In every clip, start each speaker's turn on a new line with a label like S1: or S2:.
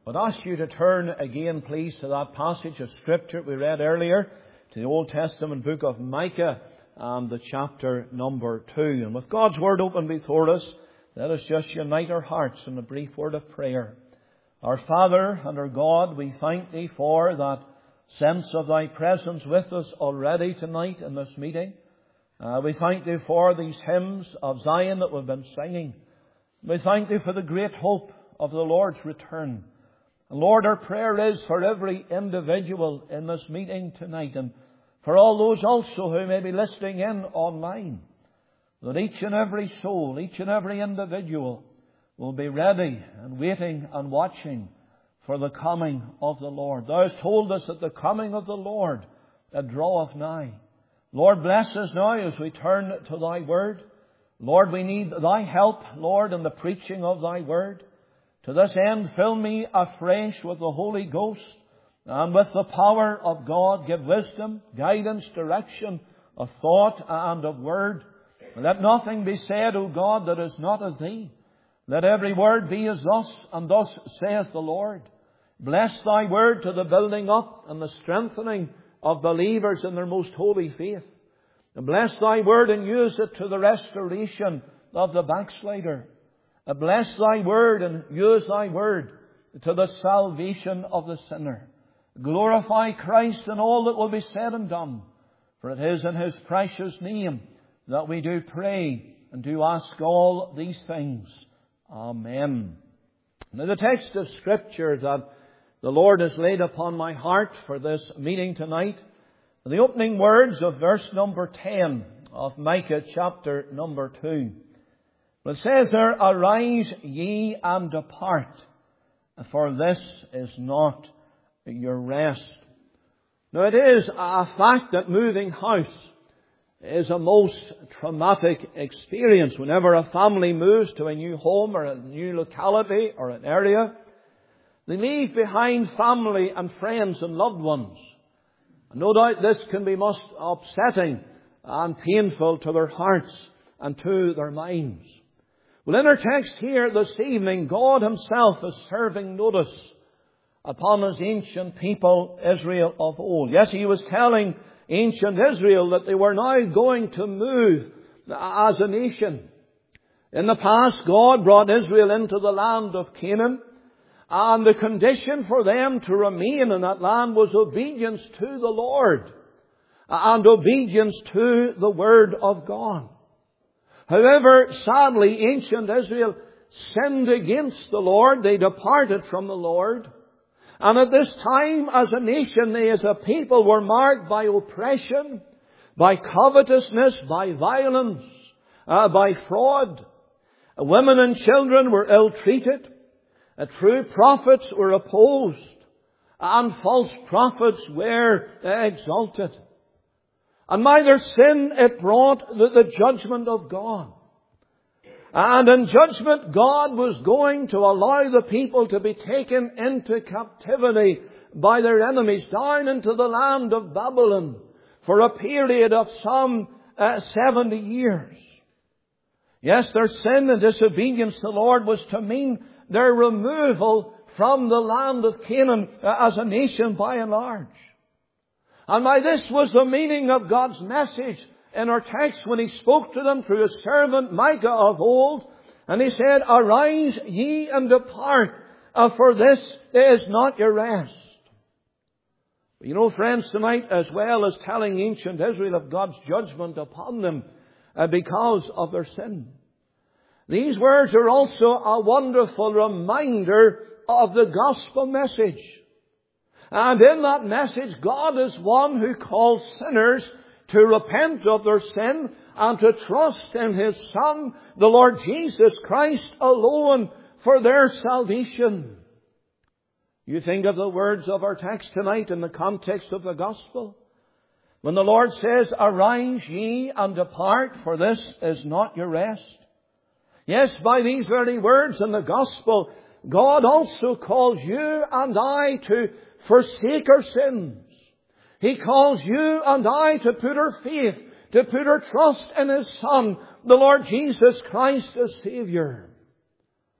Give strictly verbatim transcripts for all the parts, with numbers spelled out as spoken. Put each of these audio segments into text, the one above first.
S1: I'd ask you to turn again, please, to that passage of Scripture we read earlier, to the Old Testament book of Micah, and the chapter number two. And with God's Word open before us, let us just unite our hearts in a brief word of prayer. Our Father and our God, we thank Thee for that sense of Thy presence with us already tonight in this meeting. Uh, we thank Thee for these hymns of Zion that we've been singing. We thank Thee for the great hope of the Lord's return. And Lord, our prayer is for every individual in this meeting tonight, and for all those also who may be listening in online, that each and every soul, each and every individual will be ready and waiting and watching for the coming of the Lord. Thou hast told us that the coming of the Lord that draweth nigh. Lord, bless us now as we turn to Thy Word. Lord, we need Thy help, Lord, in the preaching of Thy Word. To this end, fill me afresh with the Holy Ghost and with the power of God. Give wisdom, guidance, direction of thought and of word. Let nothing be said, O God, that is not of Thee. Let every word be as thus, and thus saith the Lord. Bless Thy Word to the building up and the strengthening of believers in their most holy faith. And bless Thy Word and use it to the restoration of the backslider. And bless Thy Word and use Thy Word to the salvation of the sinner. Glorify Christ in all that will be said and done. For it is in His precious name that we do pray and do ask all these things. Amen. Now the text of Scripture that the Lord has laid upon my heart for this meeting tonight, the opening words of verse number ten of Micah chapter number two. It says there, Arise ye and depart, for this is not your rest. Now it is a fact that moving house is a most traumatic experience. Whenever a family moves to a new home or a new locality or an area, they leave behind family and friends and loved ones. And no doubt this can be most upsetting and painful to their hearts and to their minds. Well, in our text here this evening, God Himself is serving notice upon His ancient people, Israel of old. Yes, He was telling ancient Israel that they were now going to move as a nation. In the past, God brought Israel into the land of Canaan, and the condition for them to remain in that land was obedience to the Lord and obedience to the Word of God. However, sadly, ancient Israel sinned against the Lord. They departed from the Lord. And at this time, as a nation, they as a people were marked by oppression, by covetousness, by violence, uh, by fraud. Women and children were ill-treated. Uh, true prophets were opposed. And false prophets were uh, exalted. And by their sin, it brought the, the judgment of God. And in judgment, God was going to allow the people to be taken into captivity by their enemies down into the land of Babylon for a period of some uh, seventy years. Yes, their sin and disobedience to the Lord was to mean their removal from the land of Canaan uh, as a nation by and large. And by this was the meaning of God's message in our text when He spoke to them through His servant Micah of old. And He said, Arise ye and depart, uh, for this is not your rest. You know, friends, tonight, as well as telling ancient Israel of God's judgment upon them uh, because of their sin, these words are also a wonderful reminder of the gospel message. And in that message, God is one who calls sinners to repent of their sin and to trust in His Son, the Lord Jesus Christ alone, for their salvation. You think of the words of our text tonight in the context of the gospel. When the Lord says, Arise ye and depart, for this is not your rest. Yes, by these very words in the gospel, God also calls you and I to forsake our sins. He calls you and I to put our faith, to put our trust in His Son, the Lord Jesus Christ as Savior.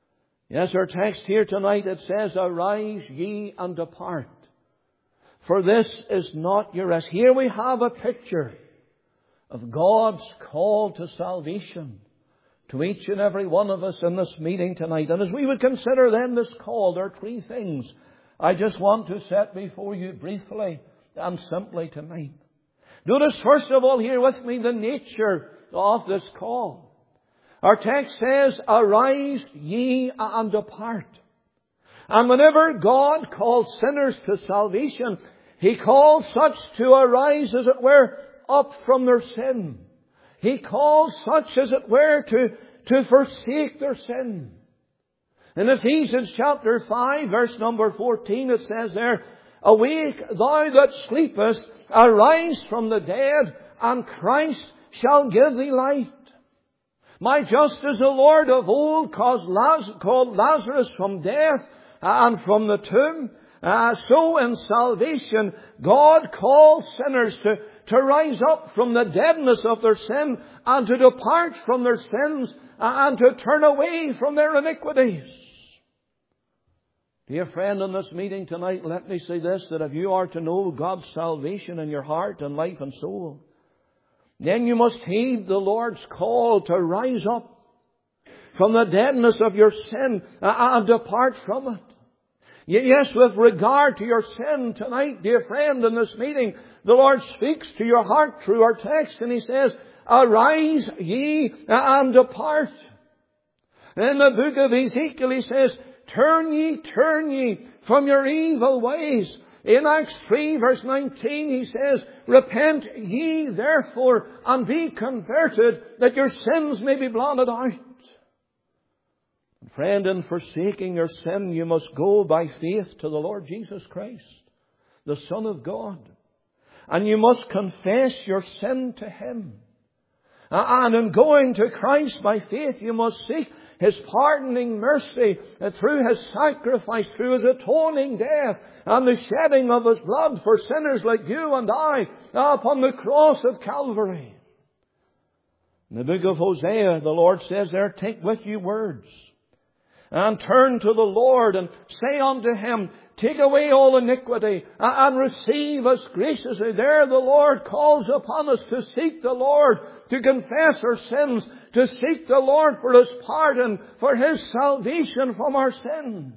S1: Yes, our text here tonight, it says, "Arise ye and depart, for this is not your rest." Here we have a picture of God's call to salvation to each and every one of us in this meeting tonight. And as we would consider then this call, there are three things I just want to set before you briefly and simply tonight. Notice first of all here with me the nature of this call. Our text says, "Arise ye and depart." And whenever God calls sinners to salvation, He calls such to arise, as it were, up from their sin. He calls such, as it were, to, to forsake their sin. In Ephesians chapter five, verse number fourteen, it says there, "Awake, thou that sleepest, arise from the dead, and Christ shall give thee light." My, just as the Lord of old called Lazarus from death and from the tomb, uh, so in salvation, God calls sinners to, to rise up from the deadness of their sin and to depart from their sins and to turn away from their iniquities. Dear friend, in this meeting tonight, let me say this, that if you are to know God's salvation in your heart and life and soul, then you must heed the Lord's call to rise up from the deadness of your sin and depart from it. Yes, with regard to your sin tonight, dear friend, in this meeting, the Lord speaks to your heart through our text, and He says, "Arise ye and depart." In the book of Ezekiel, He says, "Turn ye, turn ye from your evil ways." In Acts three, verse nineteen, He says, "Repent ye therefore and be converted, that your sins may be blotted out." Friend, in forsaking your sin, you must go by faith to the Lord Jesus Christ, the Son of God. And you must confess your sin to Him. And in going to Christ by faith, you must seek His pardoning mercy through His sacrifice, through His atoning death, and the shedding of His blood for sinners like you and I upon the cross of Calvary. In the book of Hosea, the Lord says there, "Take with you words, and turn to the Lord, and say unto Him, Take away all iniquity, and receive us graciously." There the Lord calls upon us to seek the Lord, to confess our sins, to seek the Lord for His pardon, for His salvation from our sins.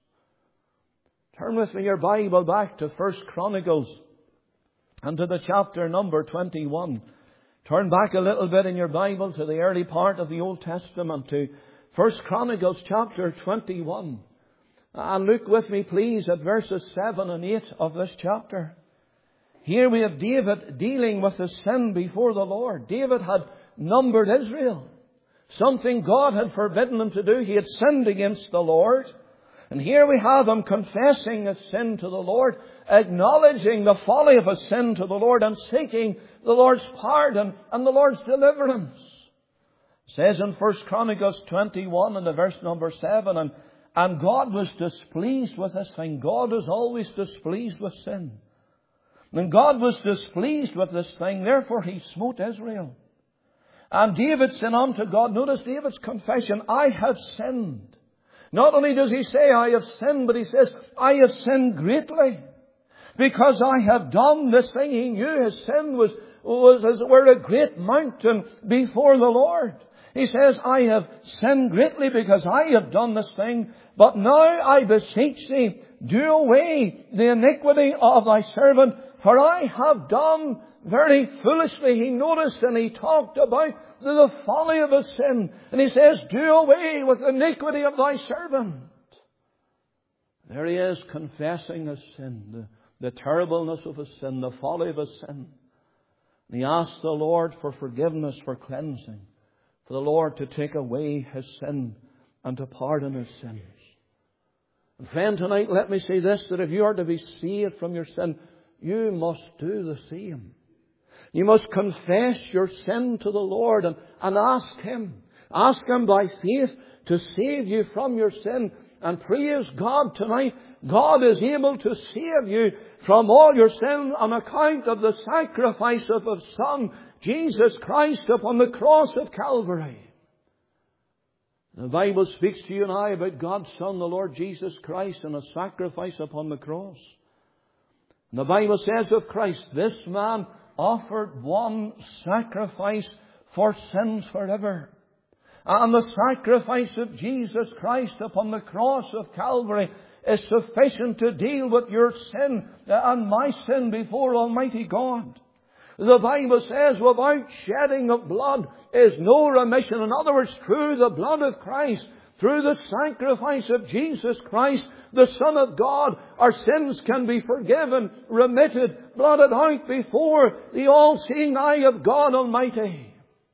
S1: Turn with me your Bible back to First Chronicles and to the chapter number twenty-one. Turn back a little bit in your Bible to the early part of the Old Testament, to First Chronicles chapter twenty-one. And look with me, please, at verses seven and eight of this chapter. Here we have David dealing with his sin before the Lord. David had numbered Israel, something God had forbidden him to do. He had sinned against the Lord. And here we have him confessing his sin to the Lord, acknowledging the folly of his sin to the Lord, and seeking the Lord's pardon and the Lord's deliverance. It says in First Chronicles twenty-one and the verse number seven, and, and God was displeased with this thing. God is always displeased with sin. And God was displeased with this thing, therefore He smote Israel. And David said unto God, notice David's confession, "I have sinned." Not only does he say, "I have sinned," but he says, "I have sinned greatly, because I have done this thing." He knew his sin was, was as it were a great mountain before the Lord. He says, "I have sinned greatly because I have done this thing. But now I beseech thee, do away the iniquity of thy servant, for I have done very foolishly." He noticed and he talked about the folly of his sin. And he says, "Do away with the iniquity of thy servant." There he is, confessing his sin, the, the terribleness of his sin, the folly of his sin. And he asked the Lord for forgiveness, for cleansing, for the Lord to take away his sin and to pardon his sins. And friend, tonight let me say this, that if you are to be saved from your sin, you must do the same. You must confess your sin to the Lord and, and ask Him. Ask Him by faith to save you from your sin. And praise God tonight, God is able to save you from all your sin on account of the sacrifice of His Son, Jesus Christ, upon the cross of Calvary. The Bible speaks to you and I about God's Son, the Lord Jesus Christ, and a sacrifice upon the cross. And the Bible says of Christ, this man offered one sacrifice for sins forever. And the sacrifice of Jesus Christ upon the cross of Calvary is sufficient to deal with your sin and my sin before Almighty God. The Bible says without shedding of blood is no remission. In other words, through the blood of Christ, through the sacrifice of Jesus Christ, the Son of God, our sins can be forgiven, remitted, blotted out before the all-seeing eye of God Almighty.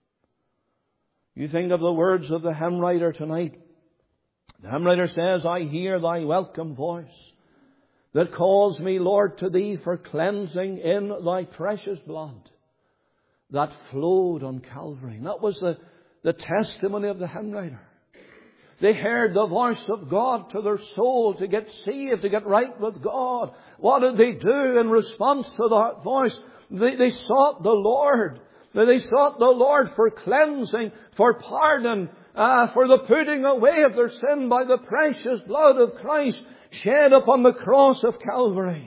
S1: You think of the words of the hymn writer tonight. The hymn writer says, I hear thy welcome voice that calls me, Lord, to thee for cleansing in thy precious blood that flowed on Calvary. And that was the, the testimony of the hymn writer. They heard the voice of God to their soul to get saved, to get right with God. What did they do in response to that voice? They, they sought the Lord. They sought the Lord for cleansing, for pardon, uh, for the putting away of their sin by the precious blood of Christ shed upon the cross of Calvary.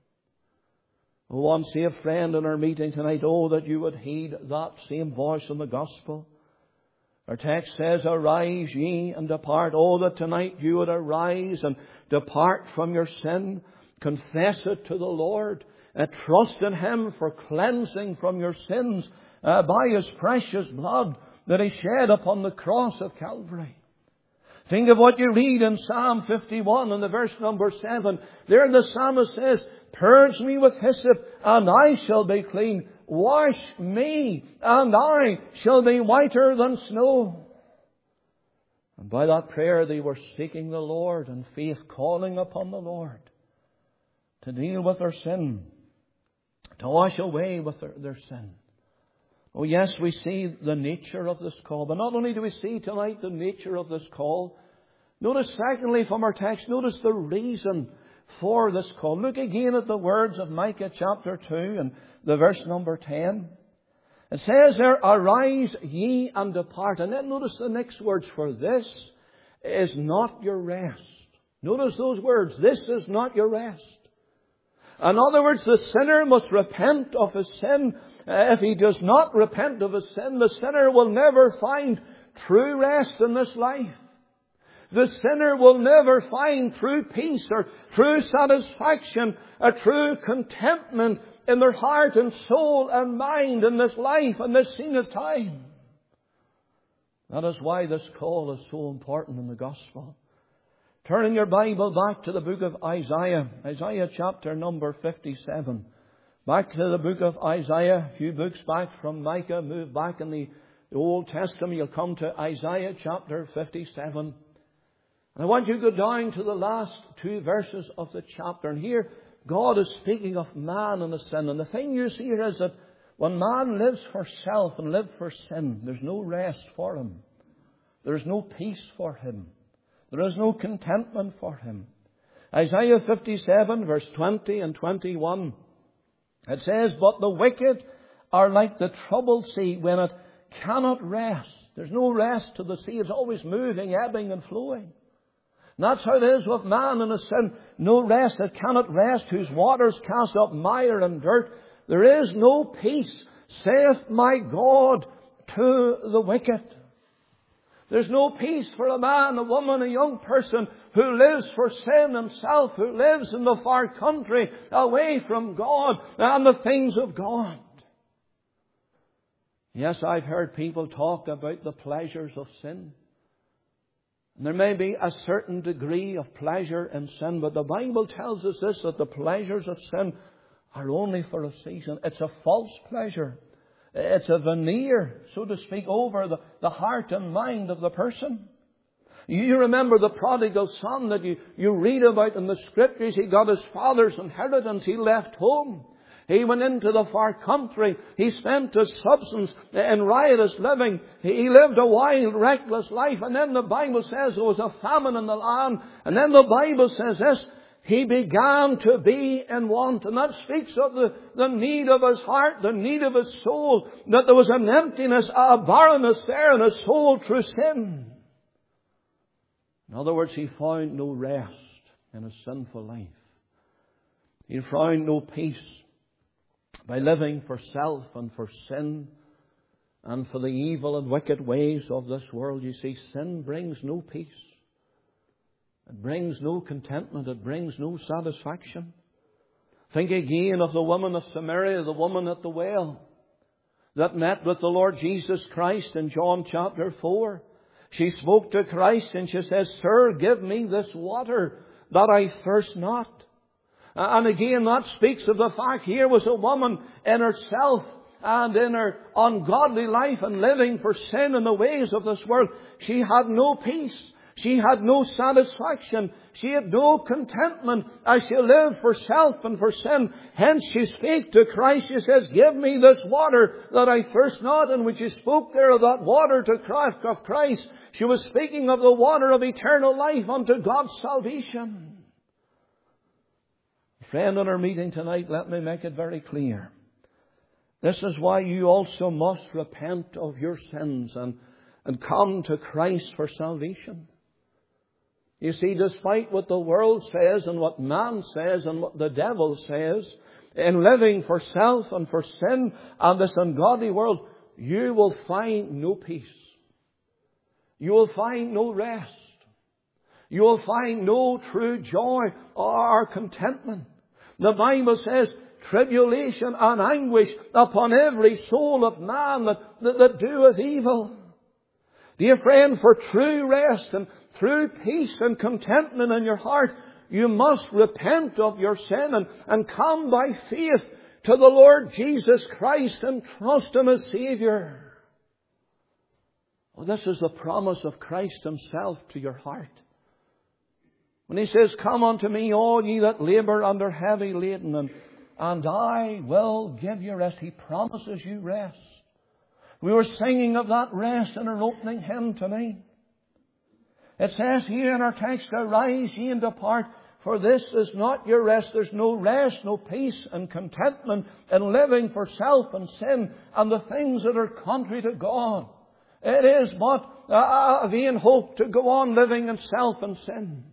S1: Oh, one saved friend in our meeting tonight, oh, that you would heed that same voice in the gospel. Our text says, arise ye and depart. Oh, that tonight you would arise and depart from your sin. Confess it to the Lord. Uh, trust in Him for cleansing from your sins uh, by His precious blood that He shed upon the cross of Calvary. Think of what you read in Psalm fifty-one and the verse number seven. There the psalmist says, purge me with hyssop and I shall be clean. Wash me and I shall be whiter than snow. And by that prayer they were seeking the Lord in faith, calling upon the Lord to deal with their sin, to wash away with their, their sin. Oh yes, we see the nature of this call. But not only do we see tonight the nature of this call, notice secondly from our text, notice the reason for this call. Look again at the words of Micah chapter two and the verse number ten. It says there, arise ye and depart. And then notice the next words, for this is not your rest. Notice those words, this is not your rest. In other words, the sinner must repent of his sin. Uh, if he does not repent of his sin, the sinner will never find true rest in this life. The sinner will never find true peace or true satisfaction or true contentment in their heart and soul and mind in this life and this scene of time. That is why this call is so important in the gospel. Turn in your Bible back to the book of Isaiah. Isaiah chapter number fifty-seven. Back to the book of Isaiah. A few books back from Micah. Move back in the Old Testament. You'll come to Isaiah chapter fifty-seven. And I want you to go down to the last two verses of the chapter. And here God is speaking of man and his sin. And the thing you see here is that when man lives for self and lives for sin, there's no rest for him. There's no peace for him. There is no contentment for him. Isaiah fifty-seven verse twenty and twenty-one. It says, but the wicked are like the troubled sea when it cannot rest. There's no rest to the sea. It's always moving, ebbing and flowing. And that's how it is with man and his sin. No rest. It cannot rest, whose waters cast up mire and dirt. There is no peace, saith my God, to the wicked. There's no peace for a man, a woman, a young person who lives for sin and self, who lives in the far country, away from God and the things of God. Yes, I've heard people talk about the pleasures of sin. And there may be a certain degree of pleasure in sin, but the Bible tells us this, that the pleasures of sin are only for a season. It's a false pleasure. It's a veneer, so to speak, over the, the heart and mind of the person. You remember the prodigal son that you, you read about in the Scriptures. He got his father's inheritance. He left home. He went into the far country. He spent his substance in riotous living. He lived a wild, reckless life. And then the Bible says there was a famine in the land. And then the Bible says this, he began to be in want. And that speaks of the, the need of his heart, the need of his soul. That there was an emptiness, a barrenness there in his soul through sin. In other words, he found no rest in his sinful life. He found no peace by living for self and for sin and for the evil and wicked ways of this world. You see, sin brings no peace. It brings no contentment. It brings no satisfaction. Think again of the woman of Samaria, the woman at the well, that met with the Lord Jesus Christ in John chapter four. She spoke to Christ and she says, "Sir, give me this water that I thirst not." And again, that speaks of the fact here was a woman in herself and in her ungodly life and living for sin and the ways of this world. She had no peace. She had no satisfaction. She had no contentment as she lived for self and for sin. Hence she spake to Christ. She says, "Give me this water that I thirst not." And when she spoke there of that water to Christ, of Christ, she was speaking of the water of eternal life unto God's salvation. Friend, in our meeting tonight, let me make it very clear. This is why you also must repent of your sins and, and come to Christ for salvation. You see, despite what the world says and what man says and what the devil says, in living for self and for sin and this ungodly world, you will find no peace. You will find no rest. You will find no true joy or contentment. The Bible says, tribulation and anguish upon every soul of man that, that, that doeth evil. Dear friend, for true rest and true peace and contentment in your heart, you must repent of your sin and, and come by faith to the Lord Jesus Christ and trust Him as Saviour. Well, this is the promise of Christ Himself to your heart. When He says, "Come unto me, all ye that labour and are heavy laden, and, and I will give you rest." He promises you rest. We were singing of that rest in our opening hymn tonight. It says here in our text, "Arise ye and depart, for this is not your rest." There's no rest, no peace and contentment in living for self and sin and the things that are contrary to God. It is but a vain hope to go on living in self and sin.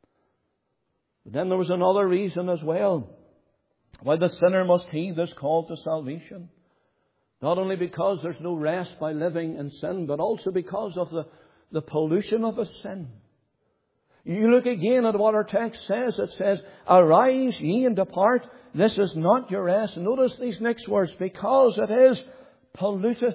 S1: But then there was another reason as well why the sinner must heed this call to salvation. Not only because there's no rest by living in sin, but also because of the, the pollution of his sin. You look again at what our text says. It says, "Arise ye and depart. This is not your rest." And notice these next words, "because it is polluted."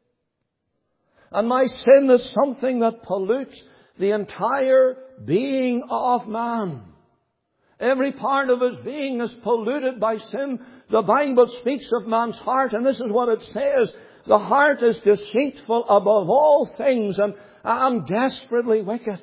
S1: And my sin is something that pollutes the entire being of man. Every part of his being is polluted by sin. The Bible speaks of man's heart, and this is what it says. The heart is deceitful above all things and, and desperately wicked.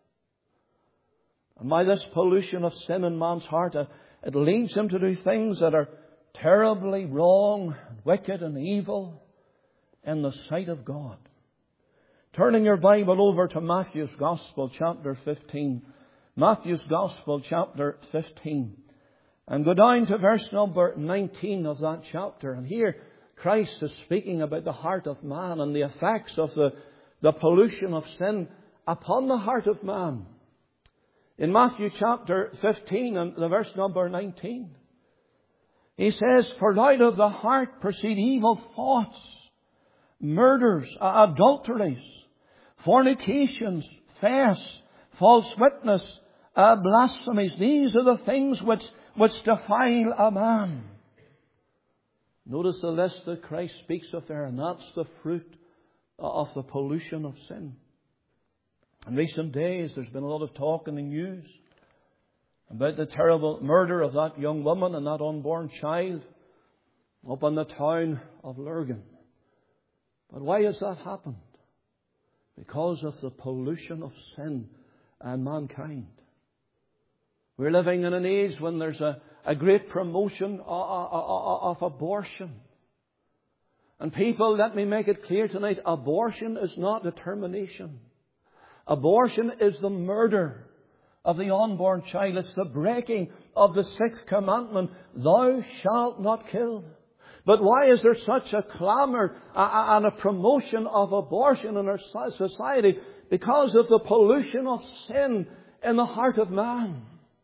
S1: And by this pollution of sin in man's heart, it leads him to do things that are terribly wrong, wicked and evil in the sight of God. Turning your Bible over to Matthew's Gospel, chapter fifteen. Matthew's Gospel, chapter fifteen. And go down to verse number nineteen of that chapter. And here Christ is speaking about the heart of man and the effects of the, the pollution of sin upon the heart of man. In Matthew chapter fifteen and the verse number nineteen, he says, "For out of the heart proceed evil thoughts, murders, adulteries, fornications, thefts, false witness, uh, blasphemies. These are the things which, which defile a man." Notice the list that Christ speaks of there, and that's the fruit of the pollution of sin. In recent days, there's been a lot of talk in the news about the terrible murder of that young woman and that unborn child up in the town of Lurgan. But why has that happened? Because of the pollution of sin and mankind. We're living in an age when there's a, a great promotion of, of, of abortion. And people, let me make it clear tonight, abortion is not a termination. Abortion is the murder of the unborn child. It's the breaking of the sixth commandment, "Thou shalt not kill." But why is there such a clamour and a promotion of abortion in our society? because of the pollution of sin in the heart of man.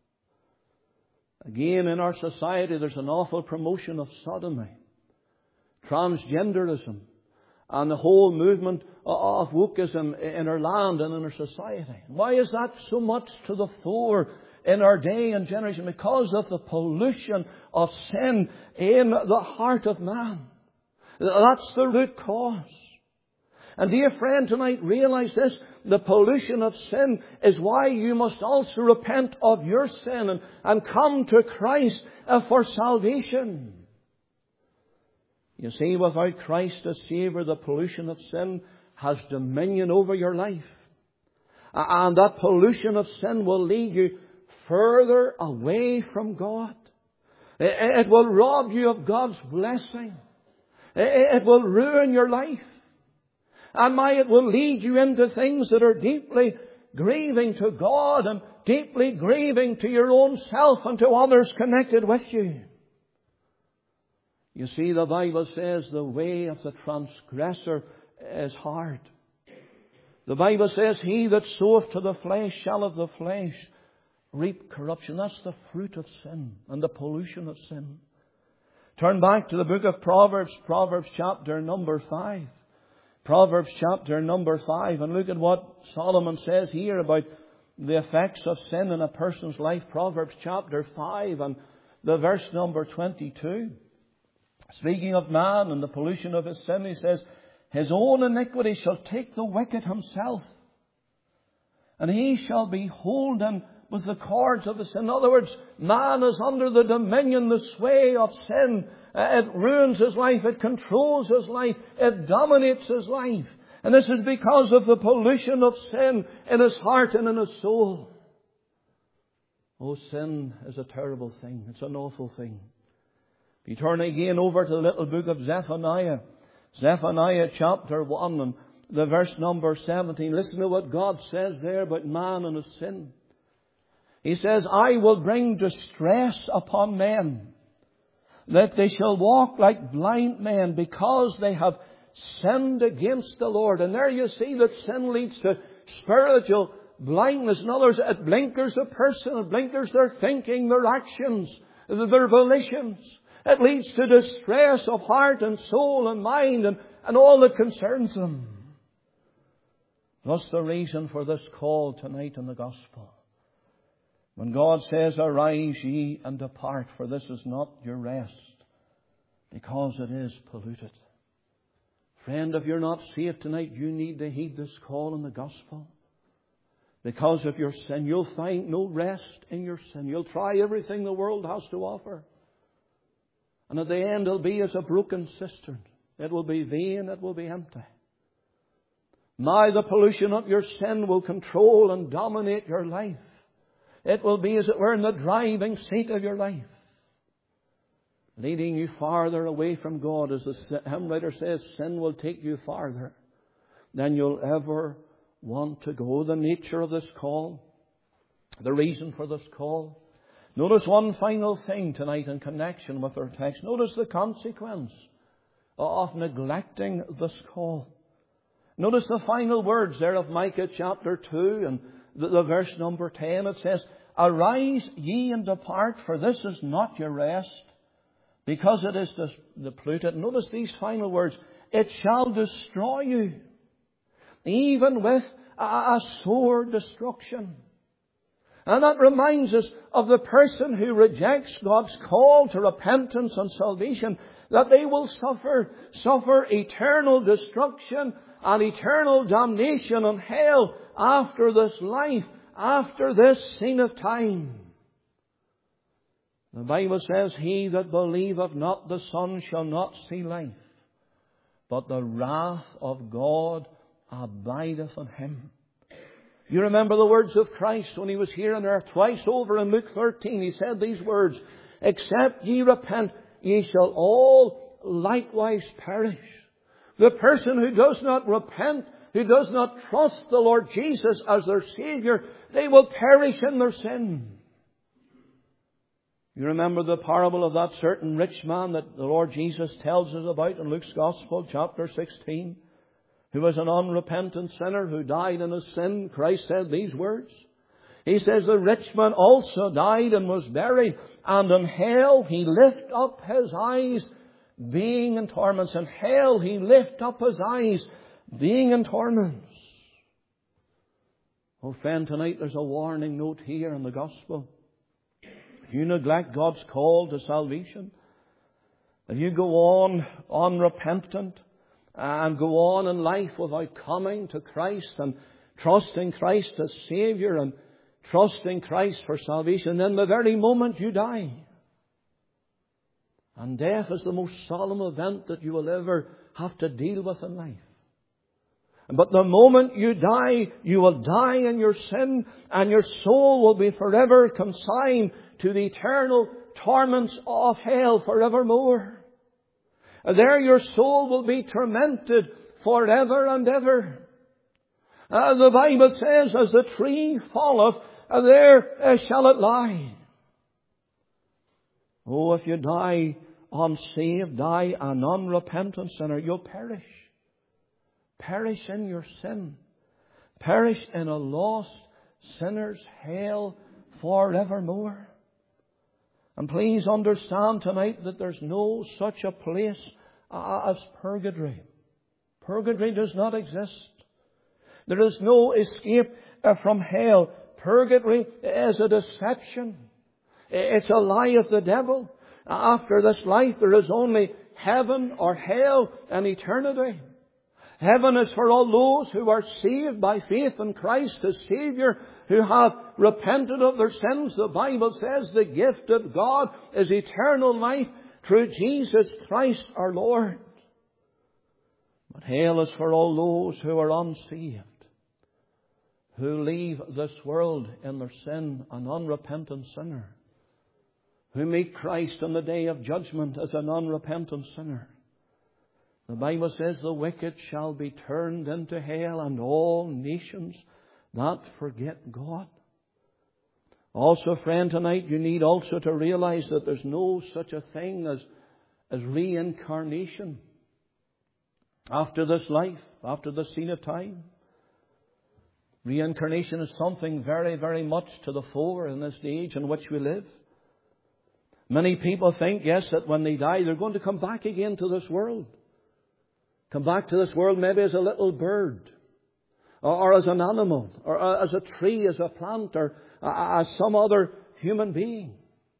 S1: Again, in our society, there's an awful promotion of sodomy, transgenderism, and the whole movement of wokeism in our land and in our society. Why is that so much to the fore in our day and generation? Because of the pollution of sin in the heart of man. That's the root cause. And dear friend, tonight realize this. The pollution of sin is why you must also repent of your sin and, and come to Christ uh, for salvation. You see, without Christ as Saviour, the pollution of sin has dominion over your life. And that pollution of sin will lead you further away from God. It will rob you of God's blessing. It will ruin your life. And my, it will lead you into things that are deeply grieving to God and deeply grieving to your own self and to others connected with you. You see, the Bible says the way of the transgressor is hard. The Bible says, he that soweth to the flesh shall of the flesh reap corruption. That's the fruit of sin and the pollution of sin. Turn back to the book of Proverbs, Proverbs chapter number five. Proverbs chapter number five, and look at what Solomon says here about the effects of sin in a person's life. Proverbs chapter five and the verse number twenty-two. Speaking of man and the pollution of his sin, he says, his own iniquity shall take the wicked himself, and he shall be holden with the cords of his sin. In other words, man is under the dominion, the sway of sin. It ruins his life. It controls his life. It dominates his life. And this is because of the pollution of sin in his heart and in his soul. Oh, sin is a terrible thing. It's an awful thing. If you turn again over to the little book of Zephaniah, Zephaniah chapter one and the verse number seventeen. Listen to what God says there about man and his sin. He says, I will bring distress upon men, that they shall walk like blind men, because they have sinned against the Lord. And there you see that sin leads to spiritual blindness. In other words, it blinkers a person, it blinkers their thinking, their actions, their volitions. It leads to distress of heart and soul and mind and, and all that concerns them. Thus the reason for this call tonight in the gospel. When God says, arise ye and depart, for this is not your rest, because it is polluted. Friend, if you're not saved tonight, you need to heed this call in the gospel. Because of your sin, you'll find no rest in your sin. You'll try everything the world has to offer. And at the end, it'll be as a broken cistern. It will be vain, it will be empty. Now the pollution of your sin will control and dominate your life. It will be, as it were, in the driving seat of your life, leading you farther away from God. As the hymn writer says, sin will take you farther than you'll ever want to go. The nature of this call, the reason for this call. Notice one final thing tonight in connection with our text. Notice the consequence of neglecting this call. Notice the final words there of Micah chapter two and the, the verse number ten. It says, arise ye and depart, for this is not your rest, because it is depleted. Notice these final words. It shall destroy you, even with a, a sore destruction. And that reminds us of the person who rejects God's call to repentance and salvation, that they will suffer, suffer eternal destruction and eternal damnation in hell after this life, after this scene of time. The Bible says, he that believeth not the Son shall not see life, but the wrath of God abideth on him. You remember the words of Christ when he was here on earth. Twice over in Luke thirteen, he said these words, except ye repent, ye shall all likewise perish. The person who does not repent, who does not trust the Lord Jesus as their Saviour, they will perish in their sin. You remember the parable of that certain rich man that the Lord Jesus tells us about in Luke's Gospel, chapter sixteen. who was an unrepentant sinner who died in his sin, Christ said these words. He says, the rich man also died and was buried, and in hell he lift up his eyes, being in torments. In hell he lift up his eyes, being in torments. Oh friend, tonight there's a warning note here in the gospel. If you neglect God's call to salvation, if you go on unrepentant and go on in life without coming to Christ and trusting Christ as Saviour and trusting Christ for salvation, then the very moment you die. And death is the most solemn event that you will ever have to deal with in life. But the moment you die, you will die in your sin, and your soul will be forever consigned to the eternal torments of hell forevermore. There your soul will be tormented forever and ever. Uh, the Bible says, as the tree falleth, uh, there uh, shall it lie. Oh, if you die unsaved, die an unrepentant sinner, you'll perish. Perish in your sin. Perish in a lost sinner's hell forevermore. And please understand tonight that there's no such a place as purgatory. Purgatory does not exist. There is no escape from hell. Purgatory is a deception. It's a lie of the devil. After this life there is only heaven or hell and eternity. Heaven is for all those who are saved by faith in Christ as Saviour, who have repented of their sins. The Bible says the gift of God is eternal life through Jesus Christ our Lord. But hell is for all those who are unsaved, who leave this world in their sin, an unrepentant sinner, who meet Christ on the day of judgment as an unrepentant sinner. The Bible says the wicked shall be turned into hell, and all nations that forget God. Also, friend, tonight you need also to realize that there's no such a thing as, as reincarnation after this life, after the scene of time. Reincarnation is something very, very much to the fore in this age in which we live. Many people think, yes, that when they die they're going to come back again to this world. Come back to this world maybe as a little bird, or, or as an animal, or uh, as a tree, as a plant, or uh, as some other human being.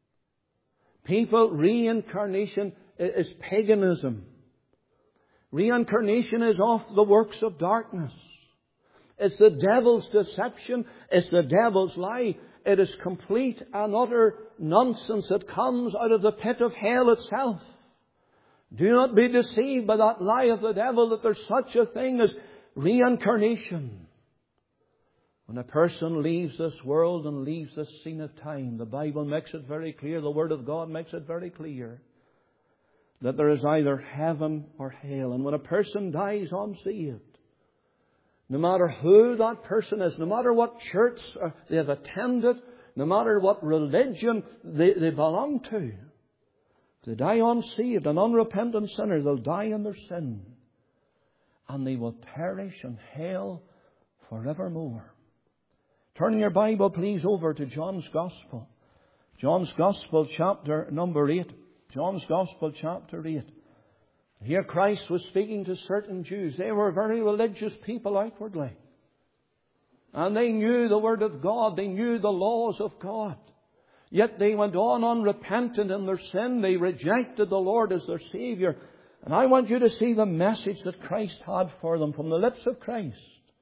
S1: People, reincarnation is, is paganism. Reincarnation is of the works of darkness. It's the devil's deception. It's the devil's lie. It is complete and utter nonsense that comes out of the pit of hell itself. Do not be deceived by that lie of the devil that there's such a thing as reincarnation. When a person leaves this world and leaves this scene of time, the Bible makes it very clear, the Word of God makes it very clear, that there is either heaven or hell. And when a person dies unsaved, no matter who that person is, no matter what church they have attended, no matter what religion they, they belong to, if they die unsaved, an unrepentant sinner, they'll die in their sin. And they will perish in hell forevermore. Turn your Bible, please, over to John's Gospel. John's Gospel, chapter number eight. John's Gospel, chapter eight. Here Christ was speaking to certain Jews. They were very religious people outwardly. And they knew the Word of God. They knew the laws of God. Yet they went on unrepentant in their sin. They rejected the Lord as their Saviour. And I want you to see the message that Christ had for them from the lips of Christ.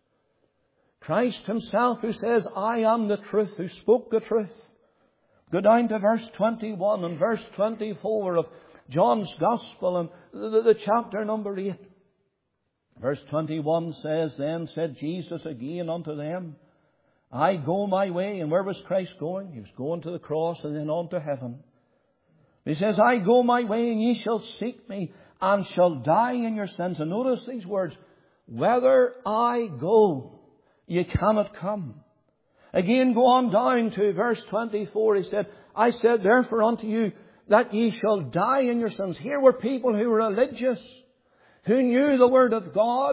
S1: Christ Himself, who says, I am the truth, who spoke the truth. Go down to verse twenty-one and verse twenty-four of John's Gospel and the, the chapter number eight. Verse twenty-one says, Then said Jesus again unto them, I go my way. And where was Christ going? He was going to the cross and then on to heaven. He says, I go my way, and ye shall seek me, and shall die in your sins. And notice these words, whither I go, ye cannot come. Again, go on down to verse twenty-four. He said, I said therefore unto you, that ye shall die in your sins. Here were people who were religious, who knew the Word of God,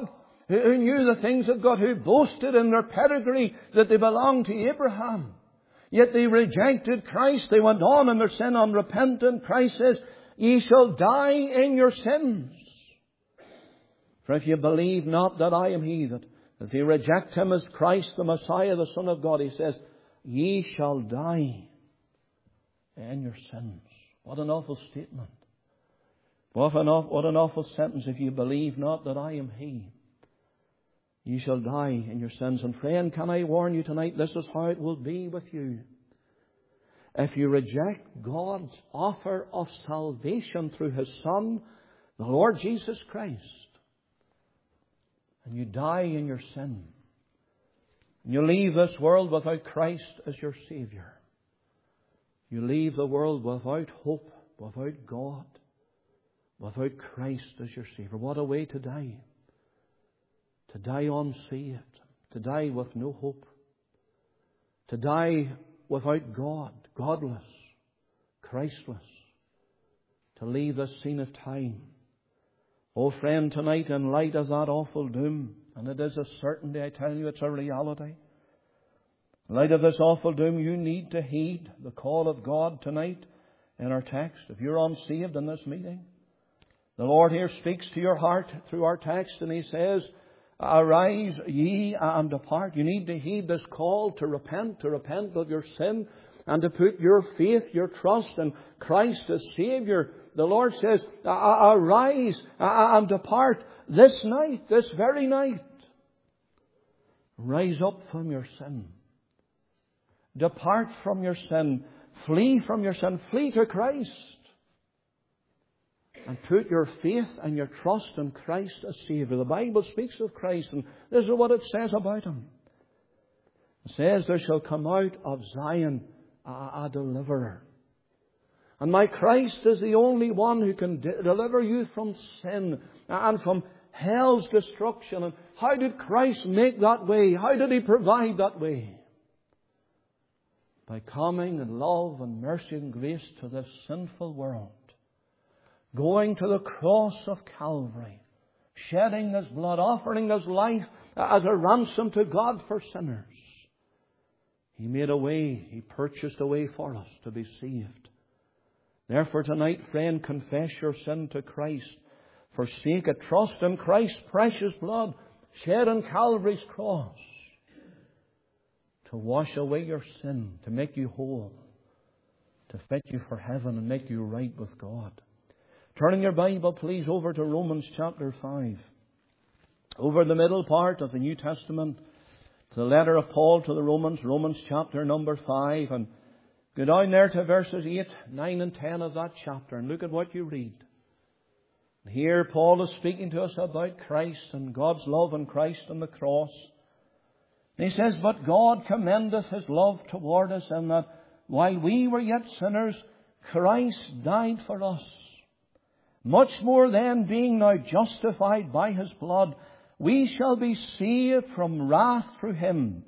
S1: who, who knew the things of God, who boasted in their pedigree that they belonged to Abraham. Yet they rejected Christ. They went on in their sin unrepentant. Christ says, ye shall die in your sins. For if you believe not that I am He, that if you reject Him as Christ, the Messiah, the Son of God, He says, ye shall die in your sins. What an awful statement. What an, what an awful sentence. If you believe not that I am He, ye shall die in your sins. And friend, can I warn you tonight, this is how it will be with you. If you reject God's offer of salvation through His Son, the Lord Jesus Christ, and you die in your sin, and you leave this world without Christ as your Saviour, you leave the world without hope, without God, without Christ as your Saviour. What a way to die. To die unsaved. To die with no hope. To die without God, godless, Christless. To leave this scene of time. Oh friend, tonight in light of that awful doom, and it is a certainty, I tell you, it's a reality. In light of this awful doom, you need to heed the call of God tonight in our text. If you're unsaved in this meeting, the Lord here speaks to your heart through our text, and He says, arise ye and depart. You need to heed this call to repent, to repent of your sin, and to put your faith, your trust in Christ as Saviour. The Lord says, arise and depart this night, this very night. Rise up from your sin. Depart from your sin. Flee from your sin. Flee to Christ. And put your faith and your trust in Christ as Saviour. The Bible speaks of Christ, and this is what it says about Him. It says, there shall come out of Zion a, a deliverer. And my Christ is the only one who can de- deliver you from sin and from hell's destruction. And how did Christ make that way? How did He provide that way? By coming in love and mercy and grace to this sinful world. Going to the cross of Calvary. Shedding His blood. Offering His life as a ransom to God for sinners. He made a way. He purchased a way for us to be saved. Therefore tonight, friend, confess your sin to Christ. Forsake it. Trust in Christ's precious blood shed on Calvary's cross to wash away your sin, to make you whole, to fit you for heaven and make you right with God. Turning your Bible, please, over to Romans chapter five. Over the middle part of the New Testament, to the letter of Paul to the Romans, Romans chapter number five, and go down there to verses eight, nine and ten of that chapter and look at what you read. Here Paul is speaking to us about Christ and God's love in Christ on the cross. And he says, but God commendeth His love toward us, in that while we were yet sinners, Christ died for us. Much more then, being now justified by His blood, we shall be saved from wrath through Him.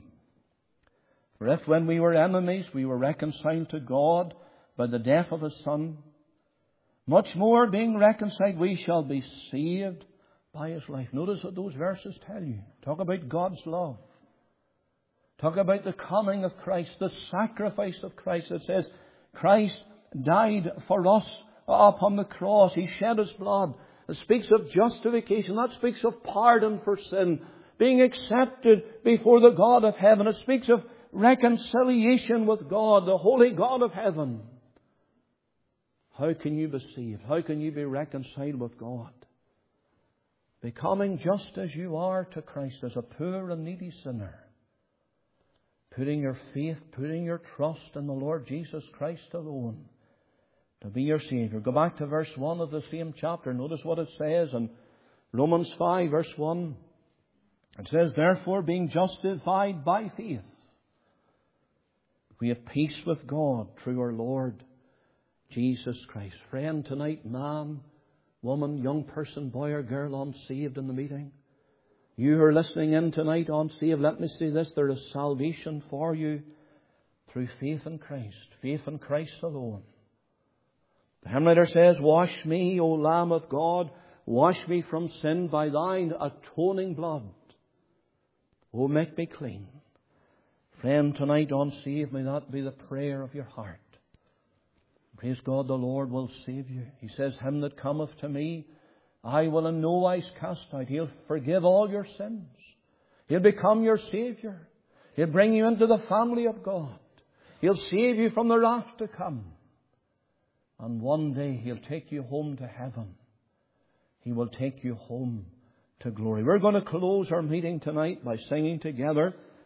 S1: For if when we were enemies, we were reconciled to God by the death of His Son, much more being reconciled, we shall be saved by His life. Notice what those verses tell you. Talk about God's love. Talk about the coming of Christ, the sacrifice of Christ. It says, Christ died for us upon the cross. He shed His blood. It speaks of justification. That speaks of pardon for sin. Being accepted before the God of heaven. It speaks of reconciliation with God, the holy God of heaven. How can you be saved? How can you be reconciled with God? Becoming just as you are to Christ, as a poor and needy sinner. Putting your faith, putting your trust in the Lord Jesus Christ alone to be your Saviour. Go back to verse one of the same chapter. Notice what it says in Romans five, verse one. It says, therefore, being justified by faith, we have peace with God through our Lord Jesus Christ. Friend, tonight, man, woman, young person, boy or girl, unsaved in the meeting. You who are listening in tonight, unsaved, let me say this. There is salvation for you through faith in Christ. Faith in Christ alone. The hymn writer says, wash me, O Lamb of God, Wash me from sin by thine atoning blood. Oh, make me clean. Friend, tonight on Save, may that be the prayer of your heart. Praise God, the Lord will save you. He says, him that cometh to me, I will in no wise cast out. He'll forgive all your sins. He'll become your Saviour. He'll bring you into the family of God. He'll save you from the wrath to come. And one day He'll take you home to heaven. He will take you home to glory. We're going to close our meeting tonight by singing together